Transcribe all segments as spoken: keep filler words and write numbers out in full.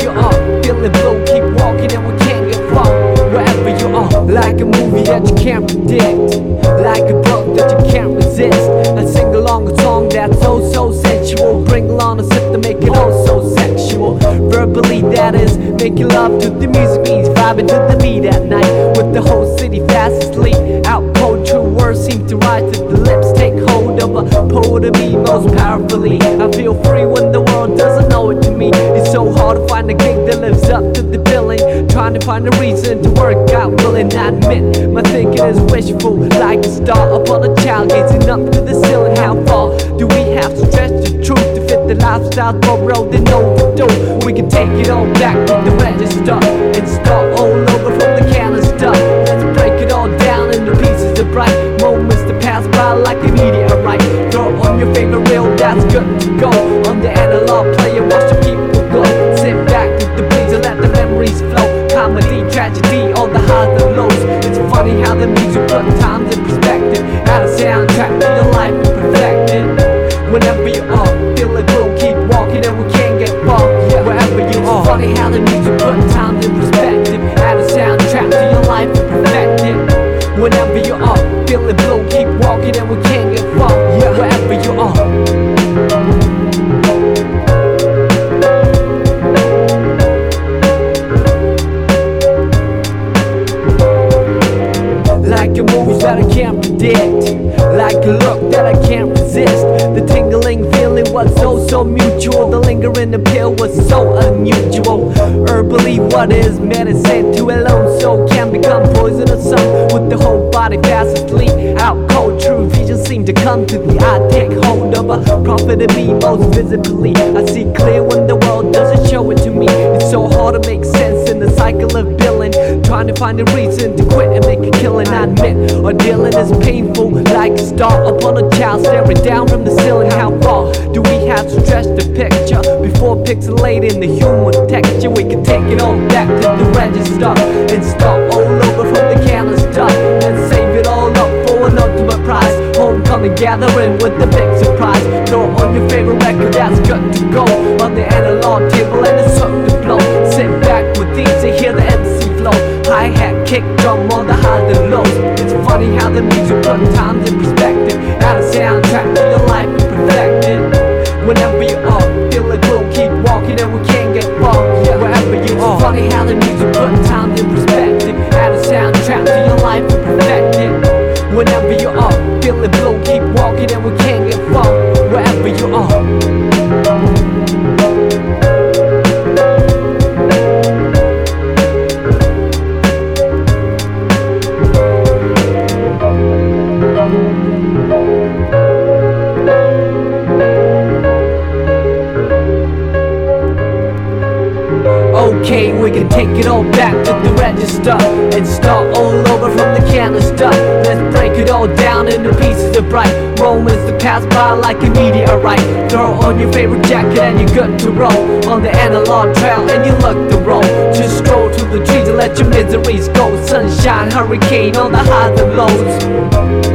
you are, feeling blue, keep walking and we can't get far. Wherever you are, like a movie that you can't predict, like a book that you can't resist. I sing along a song that's so, so sensual. Bring along a sip to make it all so sexual. Verbally that is, making love to the music means vibing to the beat at night. With the whole city fast asleep, out cold, true words seem to rise to the lips. Take hold of a poet of me most powerfully. I feel free when the world doesn't know it to me. It's so hard to find a gig that lives up to the billing. Trying to find a reason to work out, willing I admit my thinking is wishful, like a star upon a child gazing up to the ceiling. How far do we have to stretch the truth to fit the lifestyle for road and overdue? We can take it all back to the register and start all over from the canister. Let's break it all down into pieces of bright moments that pass by like a meteorite. Throw on your favorite reel, that's good to go. On the analog player, watch the people go. Sit back with the breeze and let the memories flow. Comedy, tragedy, all the highs and lows. It's funny how the music put times in perspective. Add a soundtrack to your life and perfect it. Whenever you are, feel it blue, keep walking and we can't get far. Yeah, wherever you are, it's funny how the music put times in perspective. Add a soundtrack to your life and perfect it. Whenever you are, feel it blue, keep walking and we can't get far. Yeah, wherever you are. Like a move that I can't predict, like a look that I can't resist. The tingling feeling was so, so mutual. The lingering appeal was so unusual. Herbally, what is medicine to a lone soul can become poisonous. Some with the whole body fast asleep, out cold. True vision seem to come to the eye. Take hold of a prophet of me most visibly. I see clear when the world doesn't show it to me. It's so hard to make sense in the cycle of billing. Trying to find a reason to quit and make a killing. I admit, or dealing is painful, like a star upon a child staring down from the ceiling. How far do we have to stretch the picture before pixelating the human texture? We can take it all back to the register and start all over from the canister and save it all up for an ultimate prize. Homecoming gathering with the big surprise. Throw on your favorite record that's good to go on the analog table and it's up to blow. Sit back with these and hear the M C flow. Hi-hat, kick, drum on the highs and lows. It's funny how the music put times in perspective. Add a soundtrack to your life and perfect it. Whenever you are, feel it blue, keep walking and we can't get far. Yeah, wherever you are. It's funny how the music put times in perspective. Add a soundtrack to your life and perfect it. Whenever you are, feel it blue, keep walking and we can't get far. Wherever you are. Okay, we can take it all back to the register and start all over from the canister. Let's break it all down into pieces of bright moments that pass by like a meteorite. Throw on your favorite jacket and you're good to roll on the analog trail and you look the roll. Just stroll through the trees and let your miseries go. Sunshine, hurricane on the highs and lows.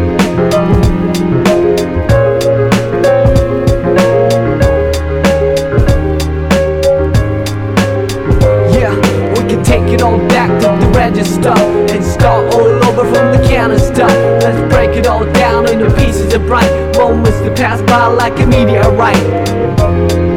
Take it all back to the register and start all over from the canister. Let's break it all down into pieces of bright moments that pass by like a meteorite.